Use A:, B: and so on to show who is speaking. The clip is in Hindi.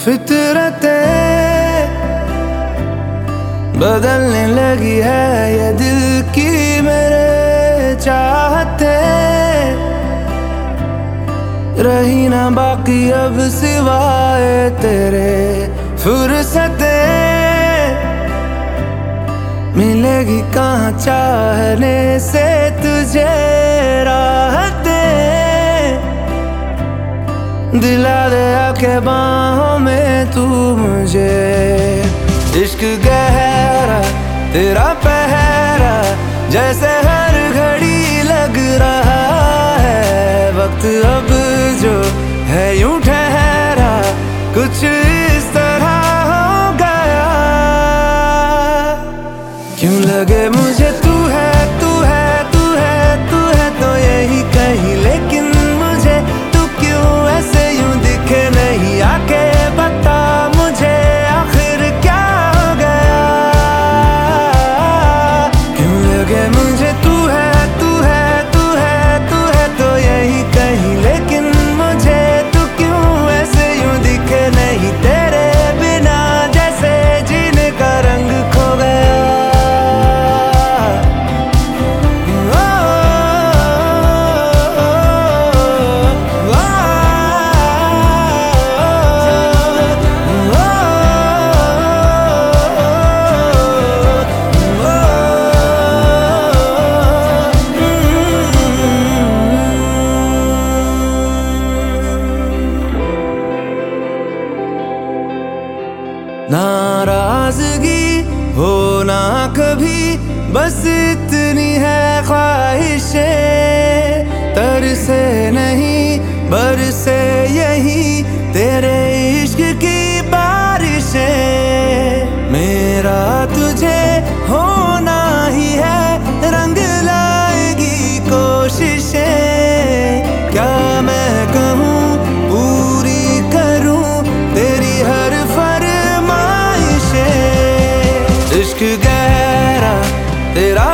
A: फितरतें बदलने लगी है ये दिल की मेरे चाहते, रही ना बाकी अब सिवाय तेरे फुर्सतें। मिलेगी कहाँ चाहने से तुझे राहतें, दिला दे आके बाहों में तू मुझे। इश्क गहरा तेरा पहरा जैसे हर घड़ी लग रहा है, वक्त अब जो है यूं ठहरा कुछ इस तरह हो गया। क्यों लगे मुझे तू है तू है तू है तू है तो यही कहीं, लेकिन मुझे तू क्यों ऐसे यूं दिखे नहीं। आके बता मुझे आखिर क्या हो गया। क्यों लगे मुझे तू है तू है तू है तू है तो यही कहीं, लेकिन मुझे तू क्यों ऐसे यूं दिखे नहीं। तेरे बिना जैसे जीने का रंग खो गया। नाराजगी हो ना कभी, बस इतनी है ख्वाहिशें। तरसे नहीं बरसे यही तेरे इश्क की बारिशें। मेरा तुझे होना ही है, रंग लाएगी कोशिशें। क्या मैं कहूँ पूरी करूँ तेरी हर इश्क गहरा तेरा